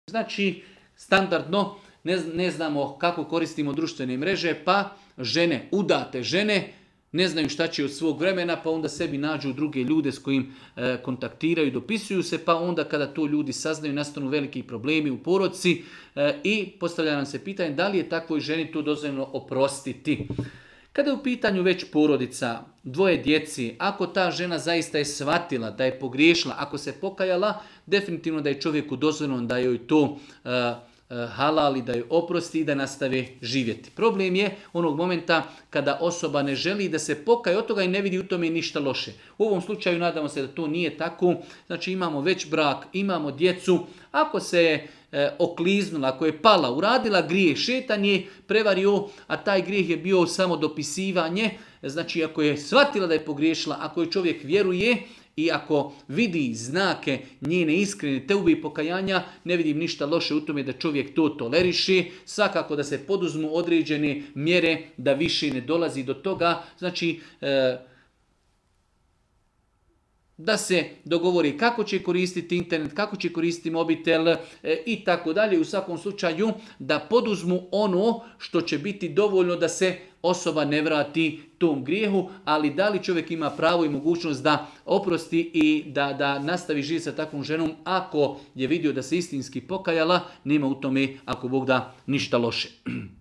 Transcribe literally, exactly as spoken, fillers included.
Znači, standardno ne, ne znamo kako koristimo društvene mreže, pa žene, udate žene, ne znaju šta će od svog vremena, pa onda sebi nađu druge ljude s kojim e, kontaktiraju, dopisuju se, pa onda kada to ljudi saznaju, nastanu veliki problemi u porodci e, i postavlja nam se pitanje da li je takvoj ženi to dozvoljeno oprostiti. Kada je u pitanju već porodica, dvoje djeci, ako ta žena zaista je shvatila da je pogriješila, ako se pokajala, definitivno da je čovjeku dozvoljeno da joj to e, halali, da joj oprosti i da nastave živjeti. Problem je onog momenta kada osoba ne želi da se pokaje od toga i ne vidi u tome ništa loše. U ovom slučaju nadamo se da to nije tako. Znači imamo već brak, imamo djecu. Ako se je e, okliznula, ako je pala, uradila grijeh, šetan je prevario, a taj grijeh je bio samo dopisivanje. Znači ako je shvatila da je pogriješila, ako je čovjek vjeruje, i ako vidi znake njene iskrene teube i pokajanja, ne vidim ništa loše u tome da čovjek to toleriše. Svakako da se poduzmu određene mjere da više ne dolazi do toga. Znači, e, da se dogovori kako će koristiti internet, kako će koristiti mobitel e, i tako dalje. U svakom slučaju da poduzmu ono što će biti dovoljno da se osoba ne vrati tom grijehu, ali da li čovjek ima pravo i mogućnost da oprosti i da, da nastavi živjeti sa takvom ženom ako je vidio da se istinski pokajala, nema u tome, ako Bog da, ništa loše.